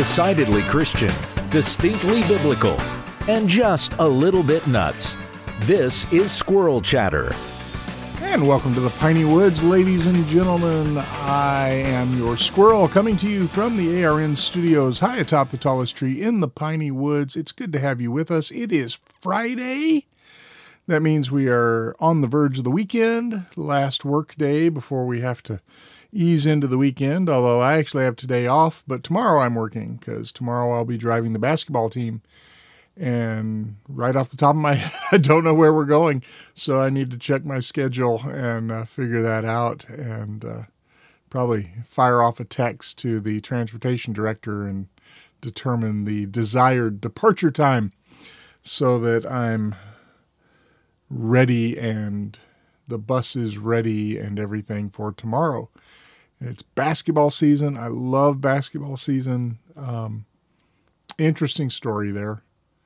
Decidedly Christian, distinctly biblical, and just a little bit nuts. This is Squirrel Chatter. And welcome to the Piney Woods, ladies and gentlemen. I am your squirrel coming to you from the ARN studios high atop the tallest tree in the Piney Woods. It's good to have you with us. It is Friday. That means we are on the verge of the weekend, last work day before we have to ease into the weekend, although I actually have today off, but tomorrow I'm working because tomorrow I'll be driving the basketball team. And right off the top of my head, I don't know where we're going, so I need to check my schedule and figure that out and probably fire off a text to the transportation director and determine the desired departure time so that I'm ready and the bus is ready and everything for tomorrow. It's basketball season. I love basketball season. Interesting story there.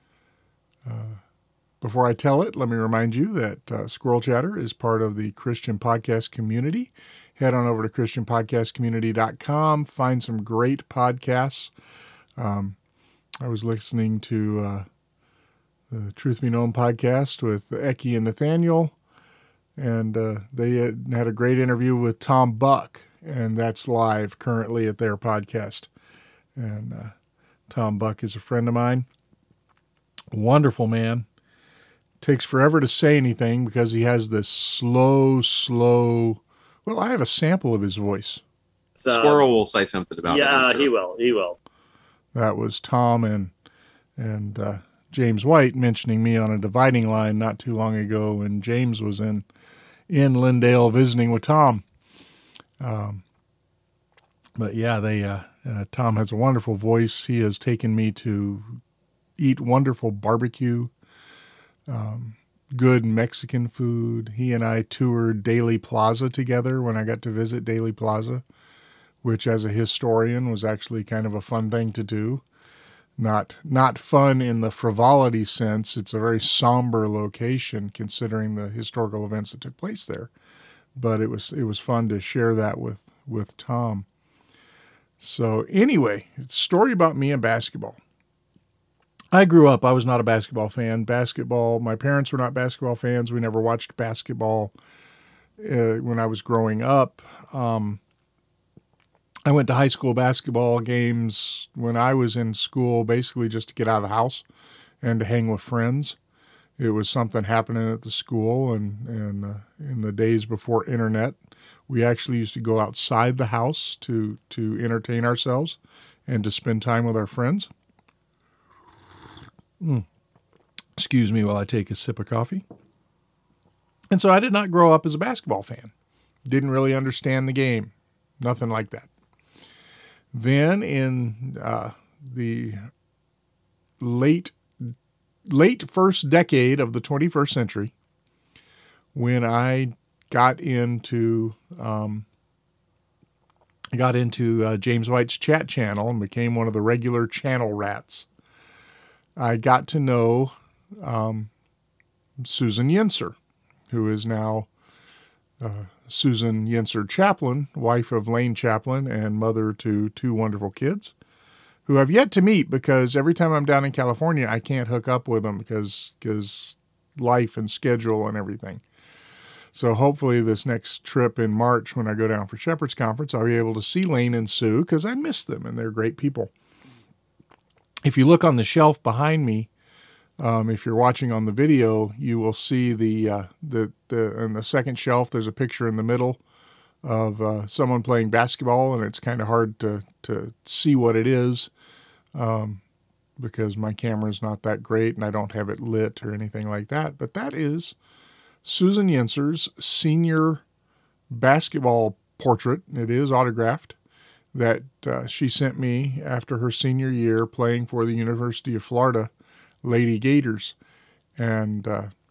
Before I tell it, let me remind you that Squirrel Chatter is part of the Christian podcast community. Head on over to christianpodcastcommunity.com. Find some great podcasts. I was listening to the Truth Be Known podcast with Eki and Nathaniel, and they had a great interview with Tom Buck, and that's live currently at their podcast. And Tom Buck is a friend of mine. Wonderful man. Takes forever to say anything because he has this slow, well, I have a sample of his voice. Squirrel will say something about it. Yeah, he will. That was Tom and James White mentioning me on a dividing line not too long ago when James was in Lindale visiting with Tom. But yeah, Tom has a wonderful voice. He has taken me to eat wonderful barbecue, good Mexican food. He and I toured Daley Plaza together when I got to visit Daley Plaza, which as a historian was actually kind of a fun thing to do. Not fun in the frivolity sense. It's a very somber location considering the historical events that took place there. But it was fun to share that with Tom. So anyway, it's a story about me and basketball. I grew up, I was not a basketball fan. My parents were not basketball fans. We never watched basketball when I was growing up. I went to high school basketball games when I was in school, basically just to get out of the house and to hang with friends. It was something happening at the school, and in the days before internet, we actually used to go outside the house to entertain ourselves and to spend time with our friends. Excuse me while I take a sip of coffee. And so I did not grow up as a basketball fan. Didn't really understand the game. Nothing like that. Then in the late first decade of the 21st century, when I got into James White's chat channel and became one of the regular channel rats, I got to know Susan Yinser, who is now Susan Yinser Chaplin, wife of Lane Chaplin and mother to two wonderful kids, who I've yet to meet because every time I'm down in California, I can't hook up with them because life and schedule and everything. So hopefully this next trip in March when I go down for Shepherd's Conference, I'll be able to see Lane and Sue because I miss them and they're great people. If you look on the shelf behind me, if you're watching on the video, you will see in the second shelf, there's a picture in the middle of someone playing basketball, and it's kind of hard to see what it is because my camera is not that great and I don't have it lit or anything like that. But that is Susan Yinser's senior basketball portrait. It is autographed that she sent me after her senior year playing for the University of Florida Lady Gators. And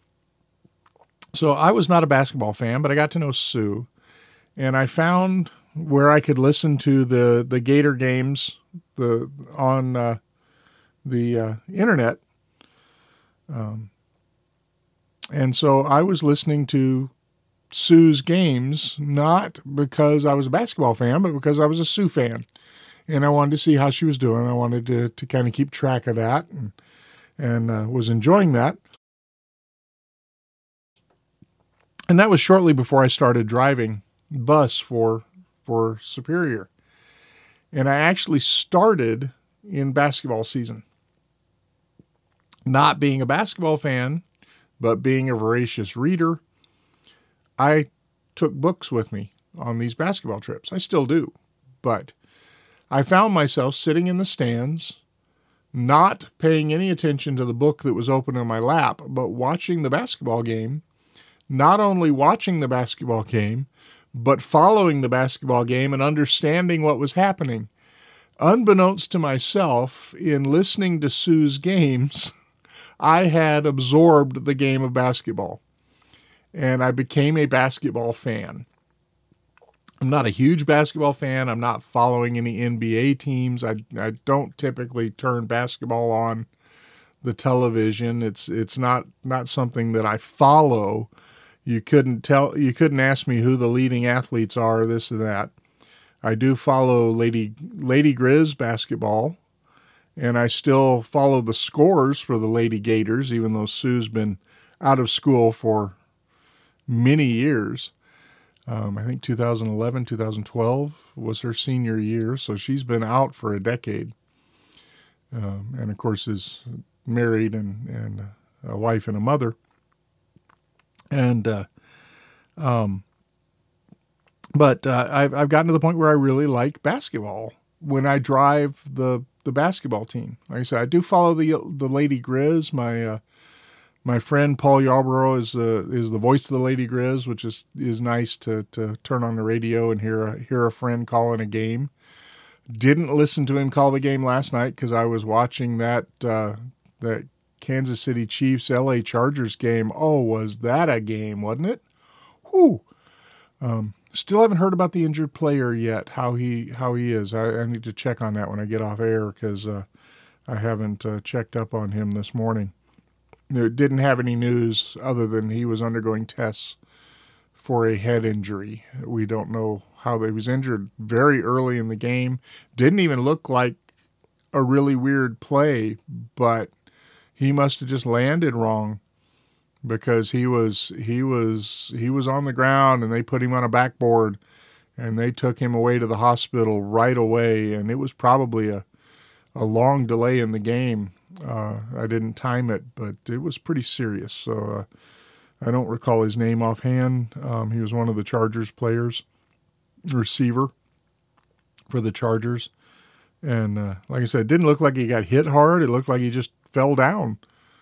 so I was not a basketball fan, but I got to know Sue. And I found where I could listen to the Gator games on the internet. And so I was listening to Sue's games, not because I was a basketball fan, but because I was a Sue fan. and I wanted to see how she was doing. I wanted to kind of keep track of that, and was enjoying that. And that was shortly before I started driving bus for Superior. And I actually started in basketball season. Not being a basketball fan, but being a voracious reader, I took books with me on these basketball trips. I still do. But I found myself sitting in the stands, not paying any attention to the book that was open in my lap, but watching the basketball game. Not only watching the basketball game, but following the basketball game and understanding what was happening. Unbeknownst to myself, in listening to Sue's games, I had absorbed the game of basketball, and I became a basketball fan. I'm not a huge basketball fan. I'm not following any NBA teams. I don't typically turn basketball on the television. It's not something that I follow. You couldn't ask me who the leading athletes are, this and that. I do follow Lady Grizz basketball, and I still follow the scores for the Lady Gators, even though Sue's been out of school for many years. I think 2011, 2012 was her senior year, so she's been out for a decade. And, of course, is married and a wife and a mother. And but I've gotten to the point where I really like basketball when I drive the basketball team. Like I said, I do follow the Lady Grizz. My friend Paul Yarborough is the voice of the Lady Grizz, which is nice to turn on the radio and hear a friend calling a game. Didn't listen to him call the game last night because I was watching that Kansas City Chiefs LA Chargers game. Oh, was that a game, wasn't it? Whew. Still haven't heard about the injured player yet, how he is. I need to check on that when I get off air because I haven't checked up on him this morning. It didn't have any news other than he was undergoing tests for a head injury. We don't know how he was injured very early in the game. Didn't even look like a really weird play, but he must have just landed wrong because he was on the ground and they put him on a backboard and they took him away to the hospital right away. And it was probably a long delay in the game. I didn't time it, but it was pretty serious. So I don't recall his name offhand. He was one of the Chargers players, receiver for the Chargers. And like I said, it didn't look like he got hit hard. It looked like he just fell down.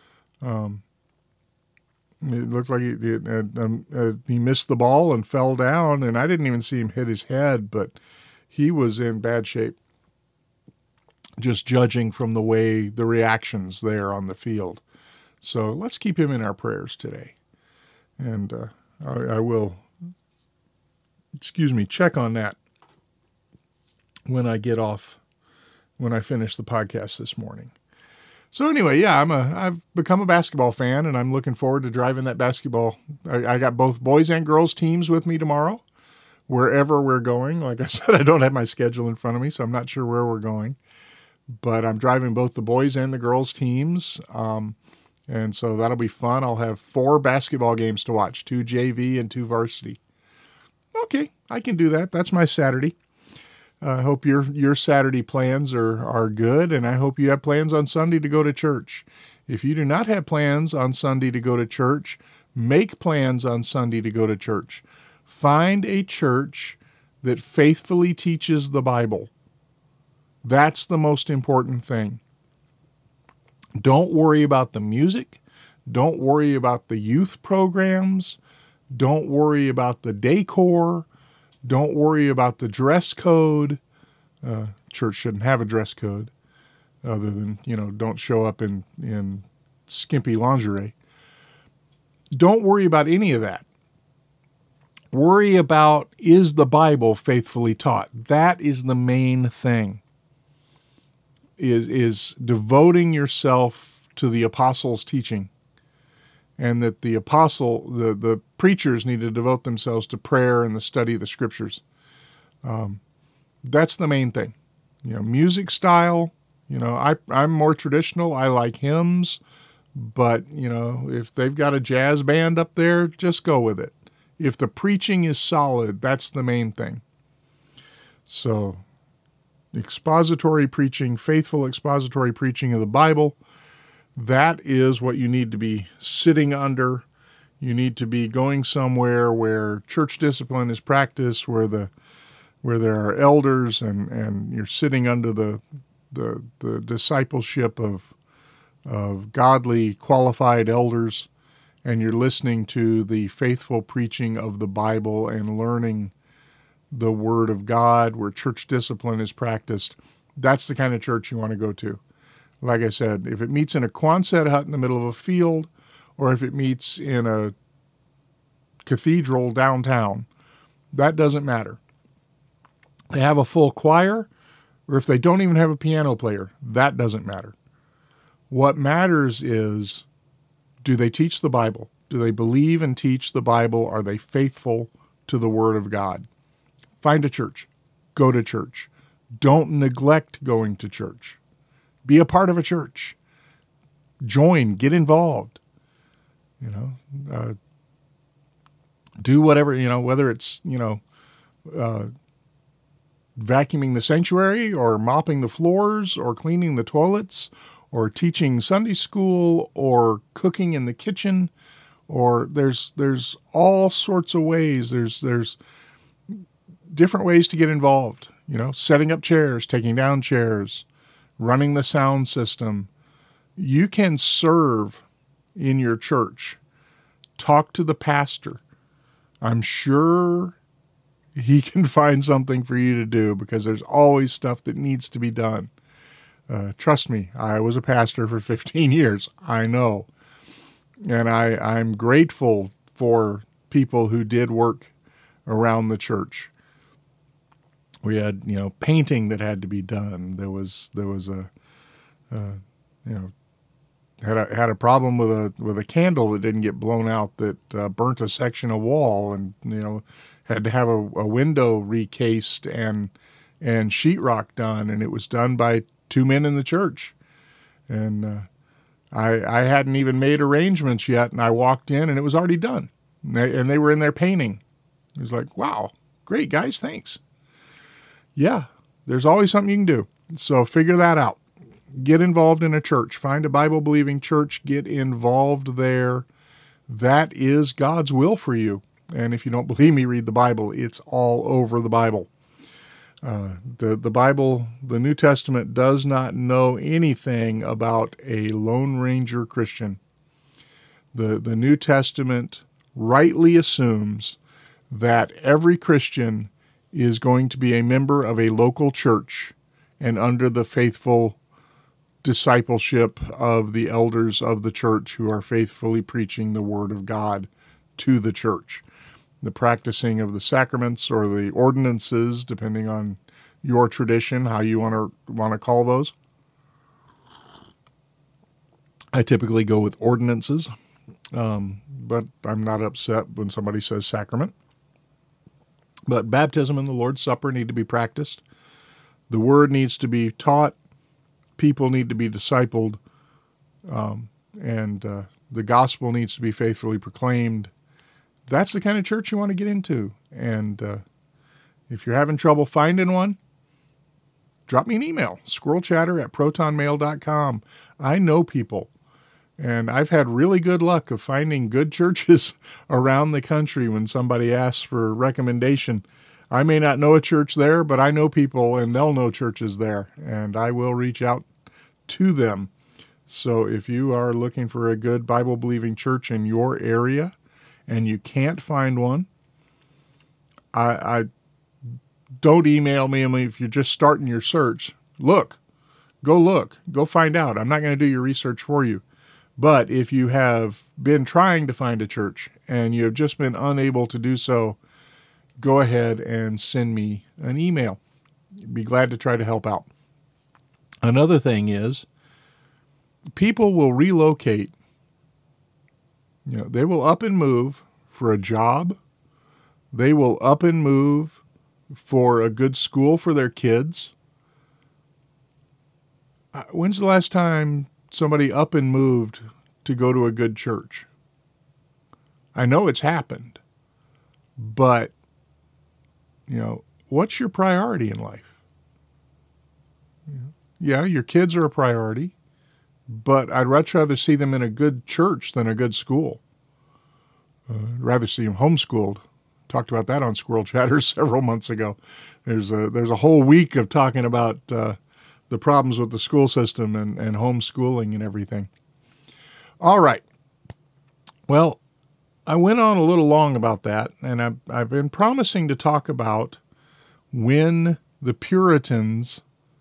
It looked like he missed the ball and fell down, and I didn't even see him hit his head, but he was in bad shape, just judging from the way the reactions there on the field. So let's keep him in our prayers today. And I will, check on that when I get off, when I finish the podcast this morning. So anyway, yeah, I've become a basketball fan, and I'm looking forward to driving that basketball. I got both boys and girls teams with me tomorrow, wherever we're going. Like I said, I don't have my schedule in front of me, so I'm not sure where we're going. But I'm driving both the boys and the girls teams, and so that'll be fun. I'll have 4 basketball games to watch, 2 JV and 2 varsity. Okay, I can do that. That's my Saturday. I hope your Saturday plans are good, and I hope you have plans on Sunday to go to church. If you do not have plans on Sunday to go to church, make plans on Sunday to go to church. Find a church that faithfully teaches the Bible. That's the most important thing. Don't worry about the music. Don't worry about the youth programs. Don't worry about the decor. Don't worry about the dress code. Church shouldn't have a dress code other than, don't show up in skimpy lingerie. Don't worry about any of that. Worry about, is the Bible faithfully taught? That is the main thing, is devoting yourself to the apostles' teaching. And that the preachers need to devote themselves to prayer and the study of the scriptures. That's the main thing. music style. I'm more traditional. I like hymns, but, if they've got a jazz band up there, just go with it. If the preaching is solid, that's the main thing. So, expository preaching, faithful expository preaching of the Bible, that is what you need to be sitting under. You need to be going somewhere where church discipline is practiced, where there are elders, and you're sitting under the discipleship of godly, qualified elders, and you're listening to the faithful preaching of the Bible and learning the Word of God, where church discipline is practiced. That's the kind of church you want to go to. Like I said, if it meets in a Quonset hut in the middle of a field, or if it meets in a cathedral downtown, that doesn't matter. They have a full choir, or if they don't even have a piano player, that doesn't matter. What matters is, do they teach the Bible? Do they believe and teach the Bible? Are they faithful to the Word of God? Find a church. Go to church. Don't neglect going to church. Be a part of a church. Join. Get involved. Do whatever, whether it's, vacuuming the sanctuary or mopping the floors or cleaning the toilets or teaching Sunday school or cooking in the kitchen, or there's all sorts of ways. There's different ways to get involved, setting up chairs, taking down chairs, running the sound system. You can serve in your church. Talk to the pastor. I'm sure he can find something for you to do, because there's always stuff that needs to be done. Trust me, I was a pastor for 15 years. I know. And I'm grateful for people who did work around the church. We had, painting that had to be done. There was had a problem with a candle that didn't get blown out that burnt a section of wall, and had to have a window recased and sheetrock done, and it was done by 2 men in the church. And I hadn't even made arrangements yet, and I walked in and it was already done, and they were in there painting. It was like, wow, great guys, thanks. Yeah, there's always something you can do. So figure that out. Get involved in a church. Find a Bible-believing church. Get involved there. That is God's will for you. And if you don't believe me, read the Bible. It's all over the Bible. The Bible, the New Testament, does not know anything about a Lone Ranger Christian. The New Testament rightly assumes that every Christian is going to be a member of a local church and under the faithful discipleship of the elders of the church who are faithfully preaching the Word of God to the church. The practicing of the sacraments or the ordinances, depending on your tradition, how you want to call those. I typically go with ordinances, but I'm not upset when somebody says sacrament. But baptism and the Lord's Supper need to be practiced. The Word needs to be taught. People need to be discipled, and the gospel needs to be faithfully proclaimed. That's the kind of church you want to get into. And if you're having trouble finding one, drop me an email, squirrelchatter@protonmail.com. I know people, and I've had really good luck of finding good churches around the country when somebody asks for a recommendation. I may not know a church there, but I know people, and they'll know churches there, and I will reach out to them. So if you are looking for a good Bible-believing church in your area and you can't find one, I don't email me. I mean, if you're just starting your search, go find out. I'm not going to do your research for you. But if you have been trying to find a church and you have just been unable to do so, go ahead and send me an email. Be glad to try to help out. Another thing is, people will relocate. They will up and move for a job. They will up and move for a good school for their kids. When's the last time somebody up and moved to go to a good church? I know it's happened, but, what's your priority in life? Yeah, your kids are a priority, but I'd much rather see them in a good church than a good school. I'd rather see them homeschooled. Talked about that on Squirrel Chatter several months ago. There's a whole week of talking about the problems with the school system and homeschooling and everything. All right. Well, I went on a little long about that, and I've been promising to talk about when the Puritans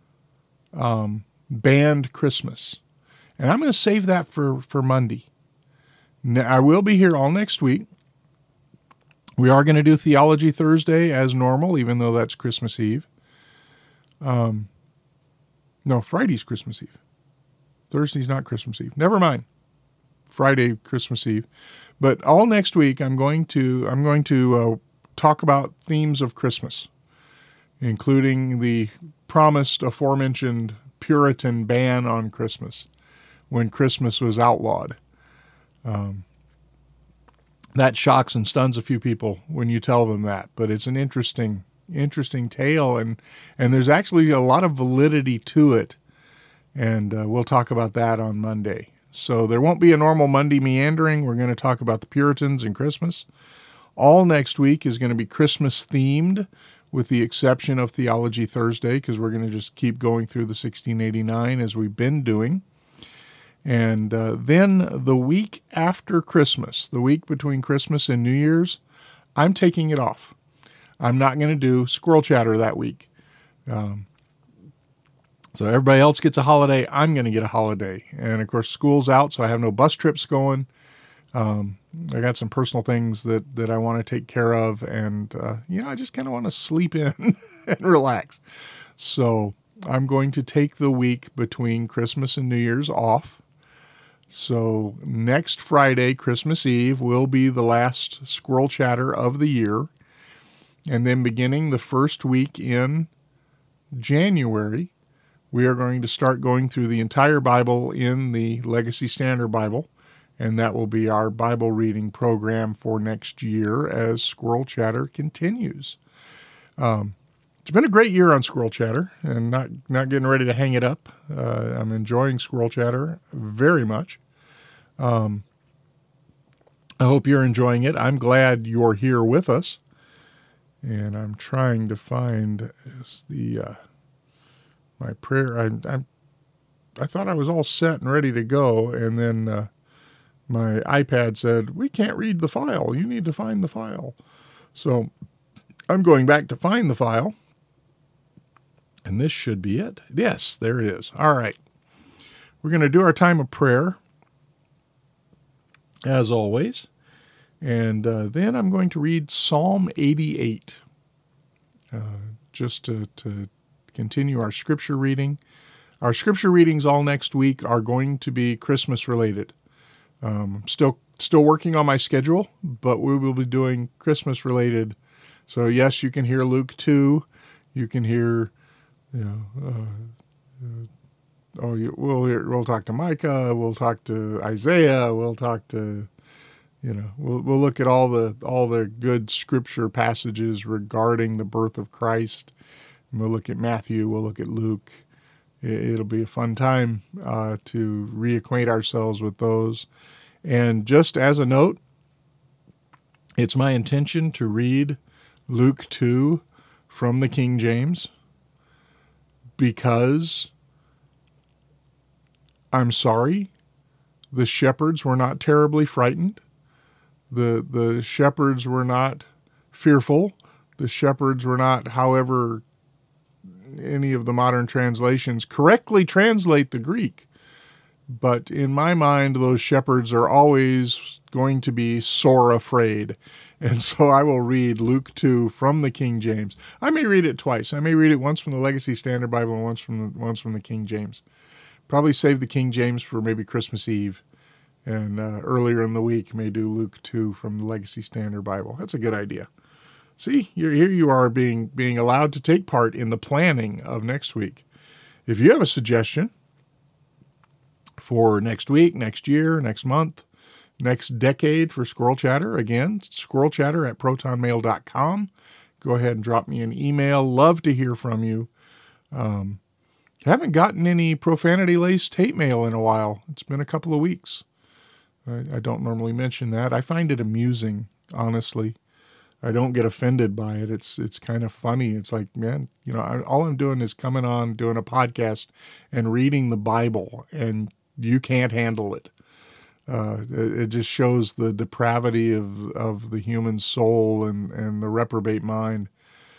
banned Christmas. And I'm going to save that for Monday. Now, I will be here all next week. We are going to do Theology Thursday as normal, even though that's Christmas Eve. No, Friday's Christmas Eve. Thursday's not Christmas Eve. Never mind. Friday, Christmas Eve. But all next week, I'm going to talk about themes of Christmas, including the promised aforementioned Puritan ban on Christmas when Christmas was outlawed. That shocks and stuns a few people when you tell them that, but it's an interesting tale, and there's actually a lot of validity to it, and we'll talk about that on Monday. So there won't be a normal Monday meandering. We're going to talk about the Puritans and Christmas. All next week is going to be Christmas themed, with the exception of Theology Thursday, because we're going to just keep going through the 1689 as we've been doing. And then the week after Christmas, the week between Christmas and New Year's, I'm taking it off. I'm not going to do Squirrel Chatter that week. So everybody else gets a holiday. I'm going to get a holiday. And, of course, school's out, so I have no bus trips going. I got some personal things that I want to take care of. And, I just kind of want to sleep in and relax. So I'm going to take the week between Christmas and New Year's off. So next Friday, Christmas Eve, will be the last Squirrel Chatter of the year. And then beginning the first week in January, we are going to start going through the entire Bible in the Legacy Standard Bible. And that will be our Bible reading program for next year as Squirrel Chatter continues. It's been a great year on Squirrel Chatter, and not getting ready to hang it up. I'm enjoying Squirrel Chatter very much. I hope you're enjoying it. I'm glad you're here with us. And I'm trying to find my prayer. I thought I was all set and ready to go, and then my iPad said, "We can't read the file. You need to find the file." So I'm going back to find the file. And this should be it. Yes, there it is. All right. We're going to do our time of prayer, as always. And then I'm going to read Psalm 88, just to continue our scripture reading. Our scripture readings all next week are going to be Christmas related. Still working on my schedule, but we will be doing Christmas related. So yes, you can hear Luke 2. You can hear... we'll talk to Micah, we'll talk to Isaiah, we'll talk to, we'll look at all the good scripture passages regarding the birth of Christ. And we'll look at Matthew, we'll look at Luke. It'll be a fun time to reacquaint ourselves with those. And just as a note, it's my intention to read Luke 2 from the King James, because I'm sorry, the shepherds were not terribly frightened. The shepherds were not fearful. The shepherds were not, however, any of the modern translations correctly translate the Greek. But in my mind, those shepherds are always going to be sore afraid. And so I will read Luke 2 from the King James. I may read it twice. I may read it once from the Legacy Standard Bible and once from the King James. Probably save the King James for maybe Christmas Eve. And earlier in the week, may do Luke 2 from the Legacy Standard Bible. That's a good idea. See, here you are being allowed to take part in the planning of next week. If you have a suggestion, for next week, next year, next month, next decade for Squirrel Chatter. Again, squirrelchatter@protonmail.com. Go ahead and drop me an email. Love to hear from you. Haven't gotten any profanity-laced hate mail in a while. It's been a couple of weeks. I don't normally mention that. I find it amusing, honestly. I don't get offended by it. It's kind of funny. It's like, man, all I'm doing is coming on, doing a podcast and reading the Bible, and you can't handle it. It just shows the depravity of the human soul and the reprobate mind.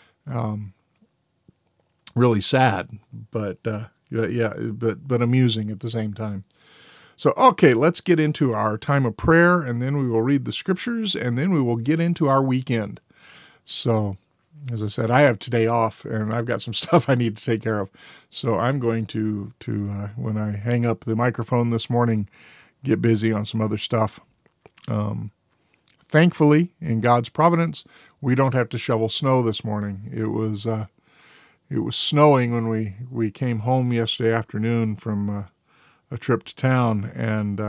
Really sad, but but amusing at the same time. So, okay, let's get into our time of prayer, and then we will read the scriptures, and then we will get into our weekend. So, as I said, I have today off, and I've got some stuff I need to take care of. So I'm going to when I hang up the microphone this morning, get busy on some other stuff. Thankfully, in God's providence, we don't have to shovel snow this morning. It was snowing when we came home yesterday afternoon from a trip to town, and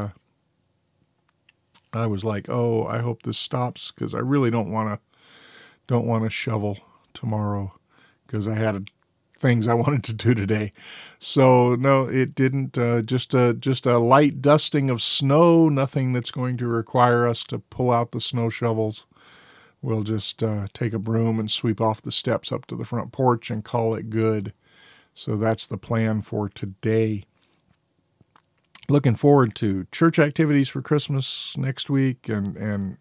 I was like, "Oh, I hope this stops," because I really don't want to shovel tomorrow, because I had things I wanted to do today. So no, it didn't. Just a light dusting of snow. Nothing that's going to require us to pull out the snow shovels. We'll just take a broom and sweep off the steps up to the front porch and call it good. So that's the plan for today. Looking forward to church activities for Christmas next week, and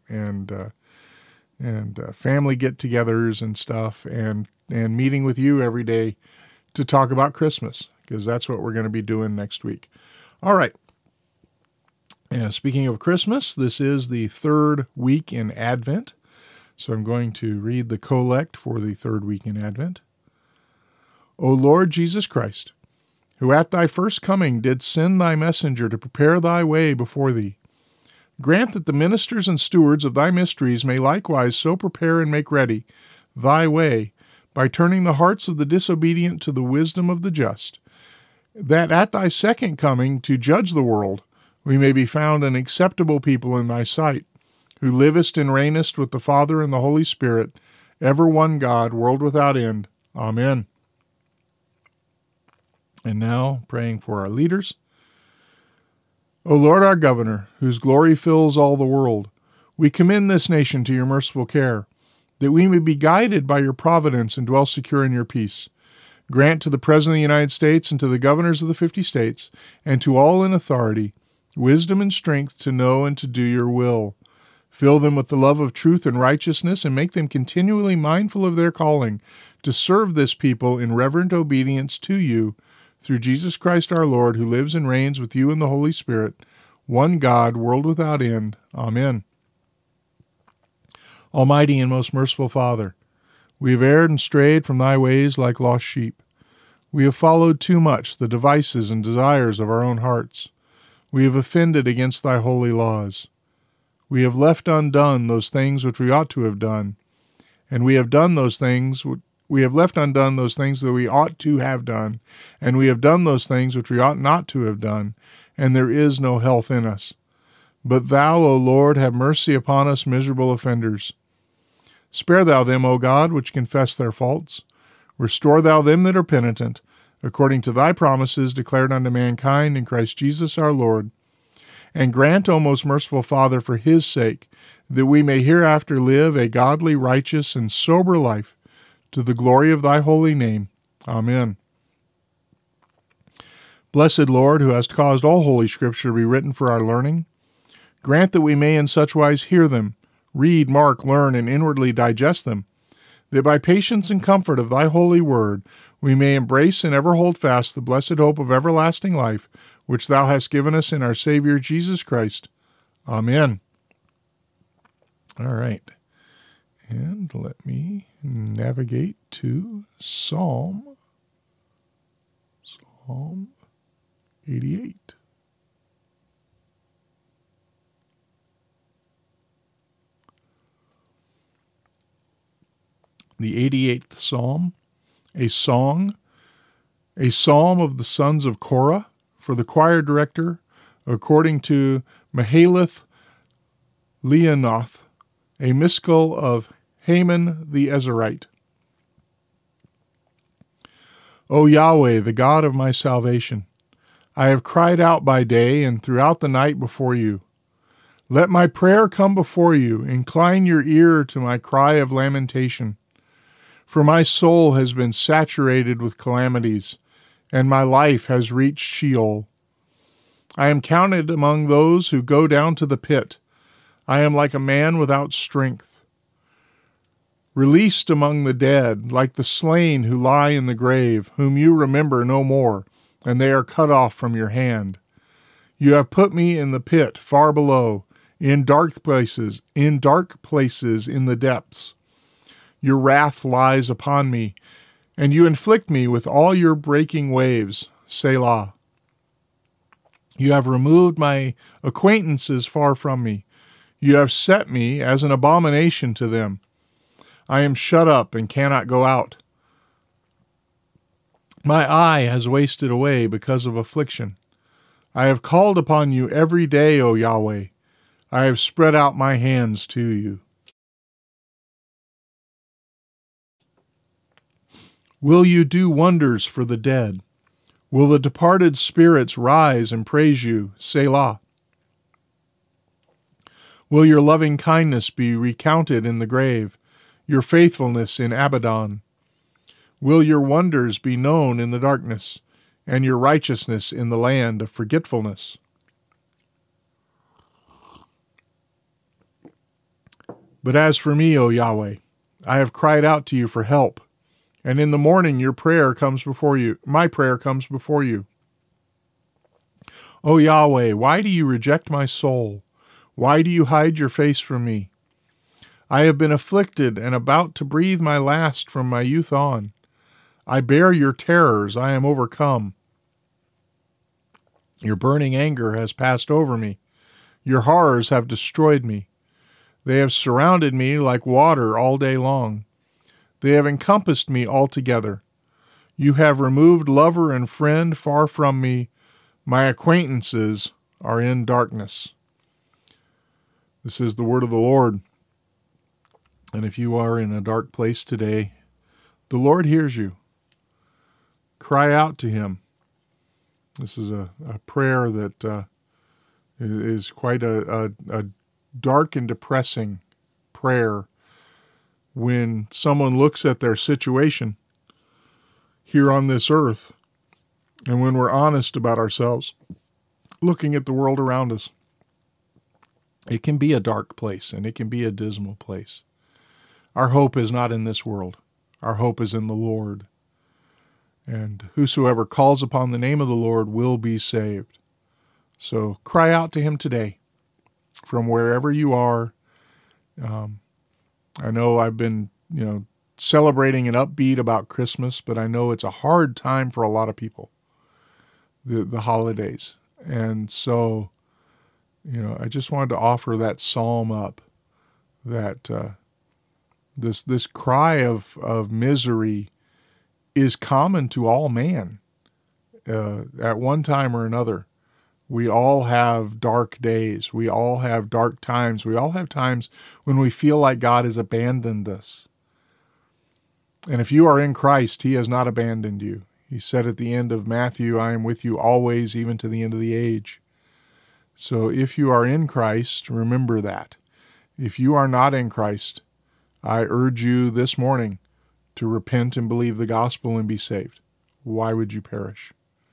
family get-togethers and stuff, and meeting with you every day to talk about Christmas, because that's what we're going to be doing next week. All right. And speaking of Christmas, this is the third week in Advent. So I'm going to read the collect for the third week in Advent. O Lord Jesus Christ, who at thy first coming did send thy messenger to prepare thy way before thee, grant that the ministers and stewards of thy mysteries may likewise so prepare and make ready thy way, by turning the hearts of the disobedient to the wisdom of the just, that at thy second coming to judge the world we may be found an acceptable people in thy sight, who livest and reignest with the Father and the Holy Spirit, ever one God, world without end. Amen. And now, praying for our leaders. O Lord, our governor, whose glory fills all the world, we commend this nation to your merciful care, that we may be guided by your providence and dwell secure in your peace. Grant to the President of the United States and to the governors of the 50 states, and to all in authority, wisdom and strength to know and to do your will. Fill them with the love of truth and righteousness, and make them continually mindful of their calling to serve this people in reverent obedience to you, through Jesus Christ our Lord, who lives and reigns with you in the Holy Spirit, one God, world without end. Amen. Almighty and most merciful Father, we have erred and strayed from thy ways like lost sheep. We have followed too much the devices and desires of our own hearts. We have offended against thy holy laws. We have left undone those things which we ought to have done, and we have done those things. We have left undone those things that we ought to have done, and we have done those things which we ought not to have done, and there is no health in us. But thou, O Lord, have mercy upon us miserable offenders. Spare thou them, O God, which confess their faults. Restore thou them that are penitent, according to thy promises declared unto mankind in Christ Jesus our Lord. And grant, O most merciful Father, for his sake, that we may hereafter live a godly, righteous, and sober life, to the glory of thy holy name. Amen. Blessed Lord, who hast caused all holy Scripture to be written for our learning, grant that we may in such wise hear them, read, mark, learn, and inwardly digest them, that by patience and comfort of thy holy word we may embrace and ever hold fast the blessed hope of everlasting life, which thou hast given us in our Savior Jesus Christ. Amen. All right. And let me navigate to Psalm 88. The 88th Psalm, a psalm of the sons of Korah, for the choir director, according to Mahalath Leanoth, a miskel of Haman the Ezrahite. O Yahweh, the God of my salvation, I have cried out by day and throughout the night before you. Let my prayer come before you. Incline your ear to my cry of lamentation. For my soul has been saturated with calamities, and my life has reached Sheol. I am counted among those who go down to the pit. I am like a man without strength. Released among the dead, like the slain who lie in the grave, whom you remember no more, and they are cut off from your hand. You have put me in the pit far below, in dark places in the depths. Your wrath lies upon me, and you inflict me with all your breaking waves. Selah. You have removed my acquaintances far from me. You have set me as an abomination to them. I am shut up and cannot go out. My eye has wasted away because of affliction. I have called upon you every day, O Yahweh. I have spread out my hands to you. Will you do wonders for the dead? Will the departed spirits rise and praise you? Selah. Will your loving kindness be recounted in the grave, your faithfulness in Abaddon? Will your wonders be known in the darkness, and your righteousness in the land of forgetfulness? But as for me, O Yahweh, I have cried out to you for help, and in the morning my prayer comes before you. O Yahweh, why do you reject my soul? Why do you hide your face from me? I have been afflicted and about to breathe my last from my youth on. I bear your terrors, I am overcome. Your burning anger has passed over me. Your horrors have destroyed me. They have surrounded me like water all day long. They have encompassed me altogether. You have removed lover and friend far from me. My acquaintances are in darkness. This is the word of the Lord. And if you are in a dark place today, the Lord hears you. Cry out to him. This is a prayer that is quite a dark and depressing prayer when someone looks at their situation here on this earth, and when we're honest about ourselves, looking at the world around us. It can be a dark place, and it can be a dismal place. Our hope is not in this world. Our hope is in the Lord. And whosoever calls upon the name of the Lord will be saved. So cry out to him today from wherever you are. I know I've been, celebrating and upbeat about Christmas, but I know it's a hard time for a lot of people, the holidays. And so, I just wanted to offer that psalm up, that this cry of misery is common to all man at one time or another. We all have dark days. We all have dark times. We all have times when we feel like God has abandoned us. And if you are in Christ, he has not abandoned you. He said at the end of Matthew, I am with you always, even to the end of the age. So if you are in Christ, remember that. If you are not in Christ, I urge you this morning to repent and believe the gospel and be saved. Why would you perish?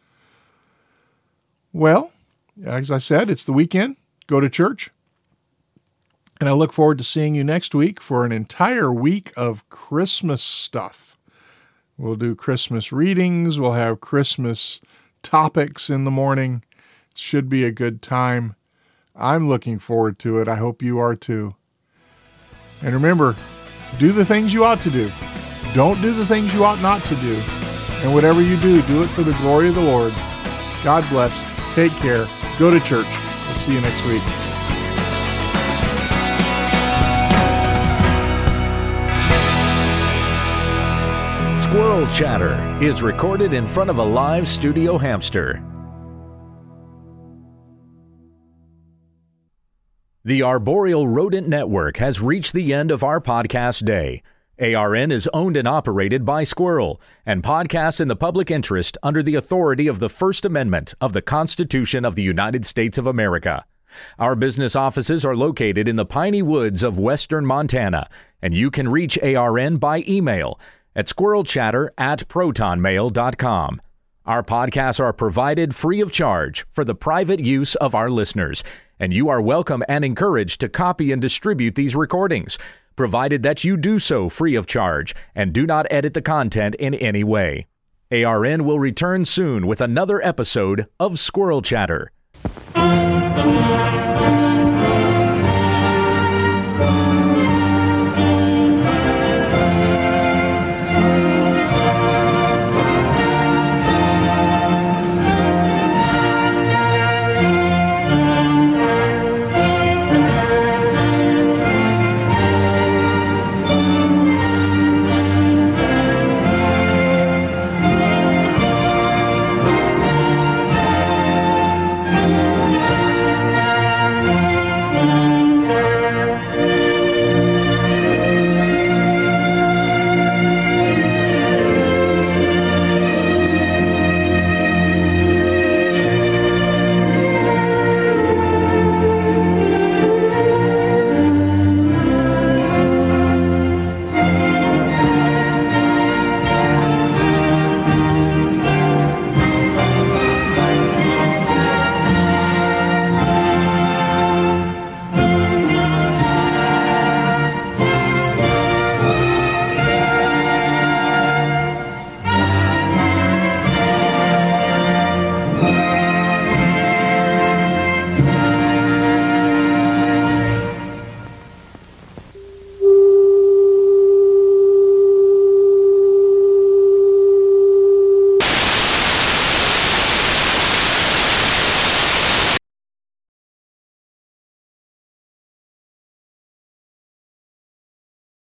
Well, as I said, it's the weekend. Go to church. And I look forward to seeing you next week for an entire week of Christmas stuff. We'll do Christmas readings. We'll have Christmas topics in the morning. It should be a good time. I'm looking forward to it. I hope you are too. And remember, do the things you ought to do. Don't do the things you ought not to do. And whatever you do, do it for the glory of the Lord. God bless. Take care. Go to church. We'll see you next week. Squirrel Chatter is recorded in front of a live studio hamster. The Arboreal Rodent Network has reached the end of our podcast day. ARN is owned and operated by Squirrel and podcasts in the public interest under the authority of the First Amendment of the Constitution of the United States of America. Our business offices are located in the piney woods of western Montana, and you can reach ARN by email at squirrelchatter@protonmail.com. Our podcasts are provided free of charge for the private use of our listeners, and you are welcome and encouraged to copy and distribute these recordings, provided that you do so free of charge and do not edit the content in any way. ARN will return soon with another episode of Squirrel Chatter.